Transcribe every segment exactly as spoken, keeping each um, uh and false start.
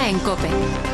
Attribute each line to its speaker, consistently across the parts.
Speaker 1: Menorca en COPE.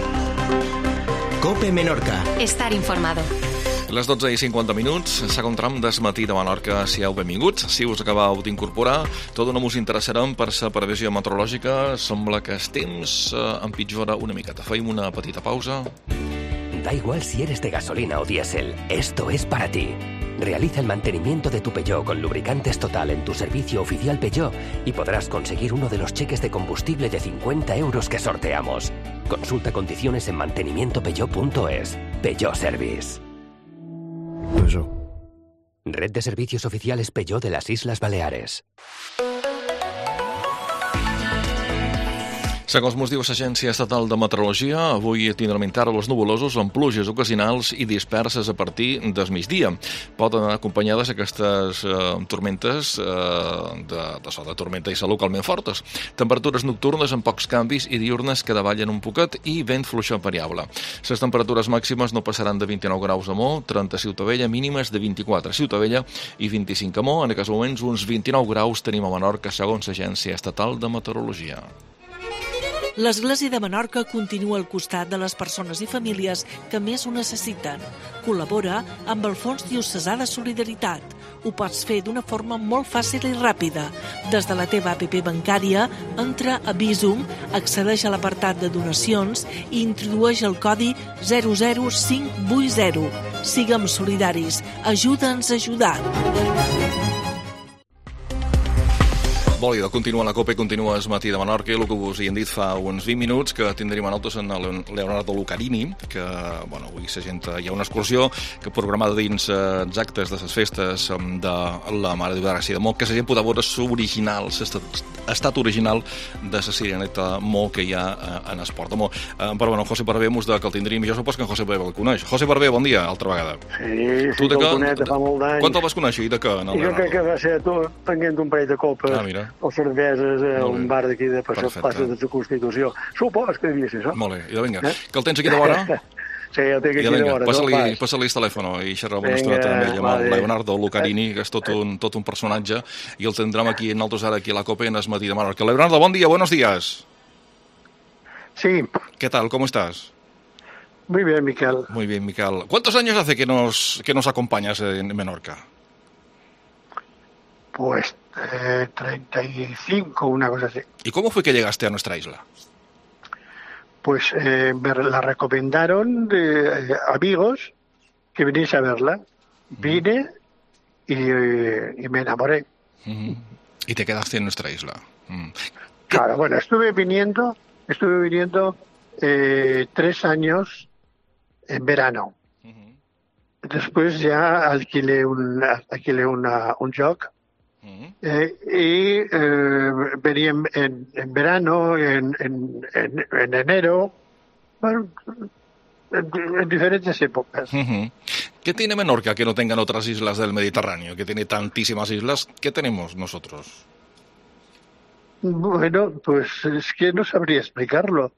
Speaker 2: COPE Menorca.
Speaker 1: Estar informado.
Speaker 3: Les dotze i cinquanta minuts, segon tram d'Es matí de Menorca. Siau benvinguts. Si us acabeu d'incorporar, tot no us interessarem per la previsió meteorològica. Sembla que el temps eh, empitjora una miqueta. Feim una petita pausa.
Speaker 4: Da igual si eres de gasolina o diésel, esto es para ti. Realiza el mantenimiento de tu Peugeot con lubricantes Total en tu servicio oficial Peugeot y podrás conseguir uno de los cheques de combustible de cincuenta euros que sorteamos. Consulta condiciones en mantenimiento peugeot punto es. Peugeot Service.
Speaker 5: Eso.
Speaker 4: Red de servicios oficiales Peugeot de las Islas Baleares.
Speaker 3: Segons mos diu l'Agència Estatal de Meteorologia, avui tindrem intervals nuvolosos amb pluges ocasionals i disperses a partir del migdia. Poden anar acompanyades aquestes eh, tormentes eh, de, de so de tormenta i ser localment fortes. Temperatures nocturnes amb pocs canvis i diurnes que davallen un poquet i vent fluixet variable. Les temperatures màximes no passaran de vint-i-nou graus a Mo, trenta a Ciutadella, mínimes de vint-i-quatre a Ciutadella i vint-i-cinc a Mo. En aquests moments uns vint-i-nou graus tenim a Menorca segons l'Agència Estatal de Meteorologia.
Speaker 6: L'Església de Menorca continua al costat de les persones i famílies que més ho necessiten. Col·labora amb el Fons Diocesà de Solidaritat. Ho pots fer d'una forma molt fàcil i ràpida. Des de la teva app bancària, entra a Bizum, accedeix a l'apartat de donacions i introdueix el codi zero zero cinc vuit zero. Siguem solidaris. Ajuda'ns a ajudar.
Speaker 3: Molt bé, continua la COPE, continua Es matí de Menorca, i el que us hi hem dit fa uns vint minuts, que tindríem a nosaltres en Leonardo Lucarini, que, bueno, avui la gent, hi ha una excursió que programada dins eh, els actes de les festes de la Mare de Gràcia de Mo, que la gent podrà veure l'original, l'estat estat original de la sireneta Mo que hi ha eh, en esport de Mo. Eh, però, bueno, José Barber mos de que el tindríem, jo supos que en José Barber el coneix. José Barber, bon dia, altra vegada.
Speaker 7: Sí, sí, que el conec, fa molt d'anys.
Speaker 3: Quan te'l vas conèixer i de què?
Speaker 7: I jo crec que va ser tu, prenent un parell de copes.
Speaker 3: Ah, mira.
Speaker 7: O cerveses a un bar d'aquí de Plaça de la Constitució. Supos que devia ser això.
Speaker 3: Molt bé, i de vinga. Eh? Que el tens aquí de vora?
Speaker 7: Sí, el tinc aquí de vora.
Speaker 3: Passa-li passa el telèfon i xerrem una estona també amb el Leonardo Lucarini, que és tot un, tot un personatge, i el tindrem aquí, nosaltres ara aquí a la COPE en Es matí de Menorca. Leonardo, bon dia, buenos días.
Speaker 7: Sí.
Speaker 3: ¿Qué tal? ¿Cómo estás?
Speaker 7: Muy bien, Miquel.
Speaker 3: Muy bien, Miquel. ¿Cuántos años hace que nos, que nos acompañas en Menorca?
Speaker 7: Pues eh, treinta y cinco, una cosa así.
Speaker 3: ¿Y cómo fue que llegaste a nuestra isla?
Speaker 7: Pues eh, me la recomendaron de eh, amigos que viniese a verla. Vine y, eh, y me enamoré.
Speaker 3: Uh-huh. Y te quedaste en nuestra isla. Uh-huh.
Speaker 7: Claro, bueno, estuve viniendo, estuve viniendo eh, tres años en verano. Uh-huh. Después ya alquilé un, alquilé una, un joc. Uh-huh. Eh, y eh, venía en, en, en verano, en, en, en, en enero, bueno, en, en diferentes épocas.
Speaker 3: Uh-huh. ¿Qué tiene Menorca que no tengan otras islas del Mediterráneo? Que tiene tantísimas islas. ¿Qué tenemos nosotros?
Speaker 7: Bueno, pues es que no sabría explicarlo.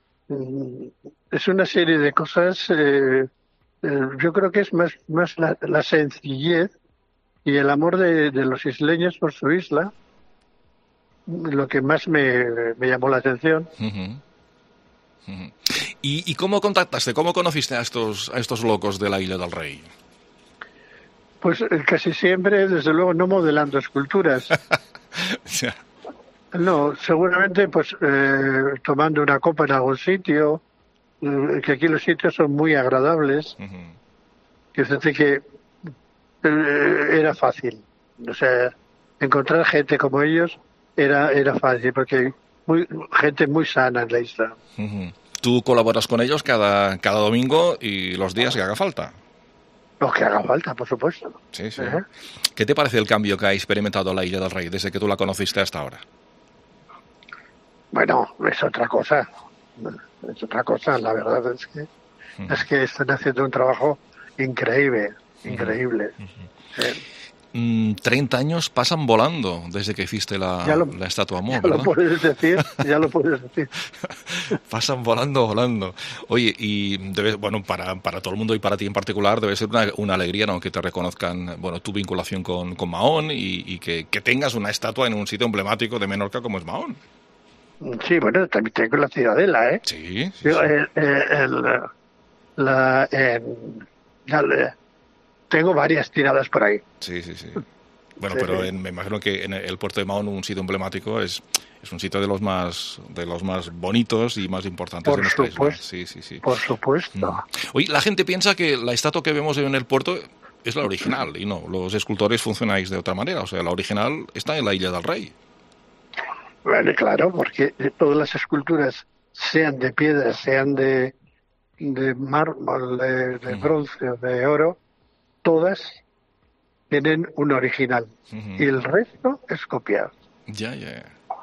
Speaker 7: Es una serie de cosas. Eh, eh, yo creo que es más, más la, la sencillez y el amor de, de los isleños por su isla, lo que más me, me llamó la atención.
Speaker 3: Uh-huh. Uh-huh. ¿Y, ¿Y cómo contactaste, cómo conociste a estos, a estos locos de la Isla del Rey?
Speaker 7: Pues casi siempre, desde luego, no modelando esculturas.
Speaker 3: Yeah.
Speaker 7: No, seguramente pues eh, tomando una copa en algún sitio, eh, que aquí los sitios son muy agradables. Uh-huh. Que es decir que era fácil, o sea, encontrar gente como ellos era era fácil, porque muy gente muy sana en la isla.
Speaker 3: Uh-huh. ¿Tú colaboras con ellos cada, cada domingo y los días que haga falta?
Speaker 7: Lo que haga falta, por supuesto.
Speaker 3: Sí, sí. Uh-huh. ¿Qué te parece el cambio que ha experimentado la Isla del Rey desde que tú la conociste hasta ahora?
Speaker 7: Bueno, es otra cosa, es otra cosa, la verdad es que uh-huh. es que están haciendo un trabajo increíble. Increíble.
Speaker 3: Uh-huh. Sí. treinta años pasan volando desde que hiciste la,
Speaker 7: lo,
Speaker 3: la estatua Mo,
Speaker 7: ya
Speaker 3: ¿verdad?
Speaker 7: lo puedes decir, ya lo puedes decir.
Speaker 3: Pasan volando, volando. Oye, y debe, bueno, para, para todo el mundo y para ti en particular debe ser una, una alegría, ¿no?, que te reconozcan, bueno, tu vinculación con, con Mahón y, y que, que tengas una estatua en un sitio emblemático de Menorca como es Mahón.
Speaker 7: Sí, bueno, también tengo la Ciudadela, ¿eh?
Speaker 3: Sí, sí,
Speaker 7: Yo,
Speaker 3: sí.
Speaker 7: el, el, la, en, la, tengo varias tiradas por ahí.
Speaker 3: Sí, sí, sí. Bueno,
Speaker 7: Sí,
Speaker 3: pero
Speaker 7: sí.
Speaker 3: en, me imagino que en el puerto de Mahón, un sitio emblemático, es, es un sitio de los más de los más bonitos y más importantes
Speaker 7: Por
Speaker 3: de nuestra
Speaker 7: supuesto.
Speaker 3: isla. Sí, sí, sí.
Speaker 7: Por supuesto.
Speaker 3: Mm. Oye, la gente piensa que la estatua que vemos en el puerto es la original, y no, los escultores funcionáis de otra manera. O sea, la original está en la Isla del Rey.
Speaker 7: Bueno, claro, porque todas las esculturas, sean de piedra, sean de, de mármol, de, de
Speaker 3: Ujú.
Speaker 7: bronce o de oro, todas tienen un original.
Speaker 3: Ujú.
Speaker 7: Y el resto es copiado.
Speaker 3: Ya, ya.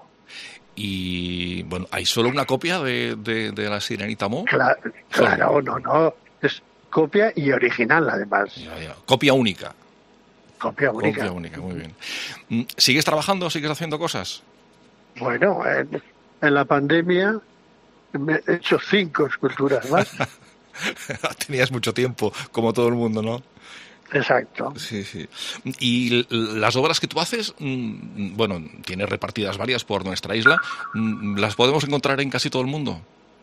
Speaker 3: Y, bueno, ¿hay solo una copia de, de, de la Sirenita Mo?
Speaker 7: Claro, claro, no, no. Es copia y original, además.
Speaker 3: Ya, ya. Copia única.
Speaker 7: Copia única.
Speaker 3: Copia única, muy bien. Mm, ¿Sigues trabajando? ¿Sigues haciendo cosas?
Speaker 7: Bueno, en, en la pandemia me he hecho cinco esculturas más.
Speaker 3: Tenías mucho tiempo, como todo el mundo, ¿no?
Speaker 7: Exacto.
Speaker 3: Sí, sí. Y l- las obras que tú haces, mm, bueno, tienes repartidas varias por nuestra isla, mm, ¿las podemos encontrar en casi todo el mundo?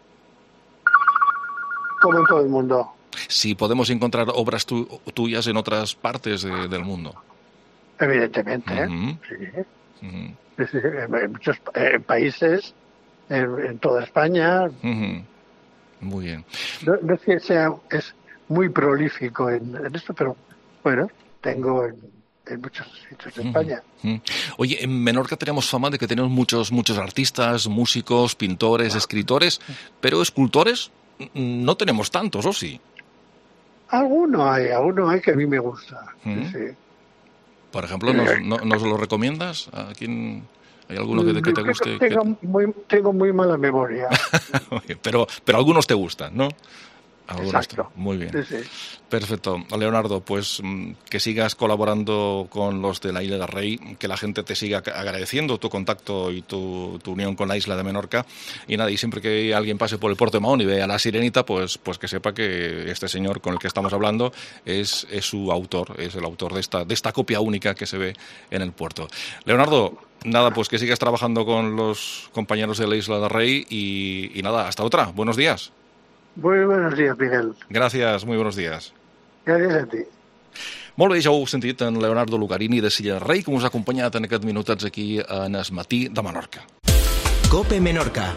Speaker 7: Como en todo el mundo.
Speaker 3: Sí, podemos encontrar obras tu- tuyas en otras partes de- del mundo.
Speaker 7: Evidentemente, ¿eh?
Speaker 3: Ujú,
Speaker 7: Sí.
Speaker 3: ujú,
Speaker 7: Sí, sí, en en muchos eh, países, en, en toda España.
Speaker 3: ujú. Muy bien.
Speaker 7: No, no es que sea, es muy prolífico en, en esto, pero bueno, tengo en, en muchos sitios de España.
Speaker 3: Mm. Oye, en Menorca tenemos fama de que tenemos muchos, muchos artistas, músicos, pintores, escritores, pero escultores mm, no tenemos tantos, ¿o sí?
Speaker 7: Alguno hay, alguno hay que a mí me gusta. Sí,
Speaker 3: Ujú.
Speaker 7: sí.
Speaker 3: Por ejemplo, ¿nos, no- nos lo recomiendas? ¿A quién? ¿Hay alguno que, te- que te
Speaker 7: Tengo-
Speaker 3: guste? que-
Speaker 7: Tengo, muy, tengo muy mala memoria.
Speaker 3: pero, pero algunos te gustan, ¿no? Algunos te-
Speaker 7: Exacto.
Speaker 3: Muy bien.
Speaker 7: Sí, sí.
Speaker 3: Perfecto. Leonardo, pues mm, que sigas colaborando con los de la Isla del Rey, que la gente te siga agradeciendo tu contacto y tu, tu unión con la isla de Menorca. Y nada, y siempre que alguien pase por el puerto de Mahón y vea a la Sirenita, pues, pues que sepa que este señor con el que estamos hablando es, es su autor, es el autor de esta, de esta copia única que se ve en el puerto. Leonardo, nada, pues que sigas trabajando con los compañeros de la Isla del Rey y, y nada, hasta otra. Buenos días.
Speaker 7: Muy buenos días, Miguel.
Speaker 3: Gràcies, muy buenos días.
Speaker 7: Gràcies a ti.
Speaker 3: Molt bé, ja ho heu sentit, en Leonardo Lucarini de Silla del Rei, que us ha acompanyat en aquests minutats aquí en Es Matí de Menorca.
Speaker 1: Cope Menorca.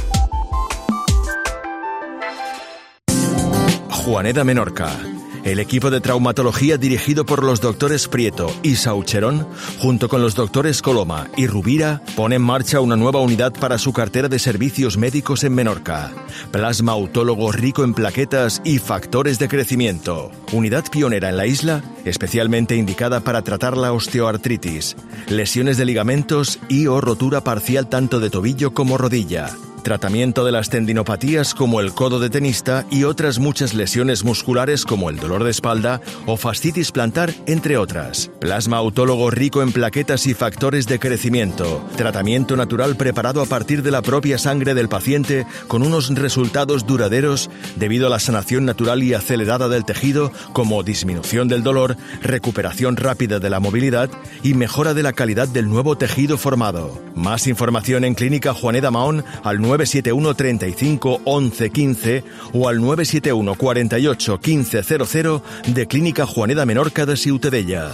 Speaker 5: Juaneda Menorca. El equipo de traumatología dirigido por los doctores Prieto y Saucherón, junto con los doctores Coloma y Rubira, pone en marcha una nueva unidad para su cartera de servicios médicos en Menorca. Plasma autólogo rico en plaquetas y factores de crecimiento. Unidad pionera en la isla, especialmente indicada para tratar la osteoartritis, lesiones de ligamentos y o rotura parcial tanto de tobillo como rodilla. Tratamiento de las tendinopatías como el codo de tenista y otras muchas lesiones musculares como el dolor de espalda o fascitis plantar, entre otras. Plasma autólogo rico en plaquetas y factores de crecimiento. Tratamiento natural preparado a partir de la propia sangre del paciente con unos resultados duraderos debido a la sanación natural y acelerada del tejido como disminución del dolor, recuperación rápida de la movilidad y mejora de la calidad del nuevo tejido formado. Más información en Clínica Juaneda Mahón al nueve siete uno treinta y cinco once quince o al nueve siete uno cuarenta y ocho quince cero cero de Clínica Juaneda Menorca de Ciutadella.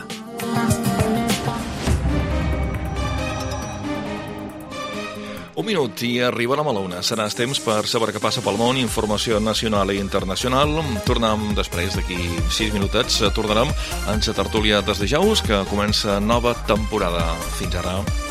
Speaker 3: Un minut i arribarem a la una. Serà temps per saber què passa pel món, informació nacional i internacional. Tornem després d'aquí sis minutets. Tornarem en la tertúlia des de Jaus, que comença nova temporada. Fins ara.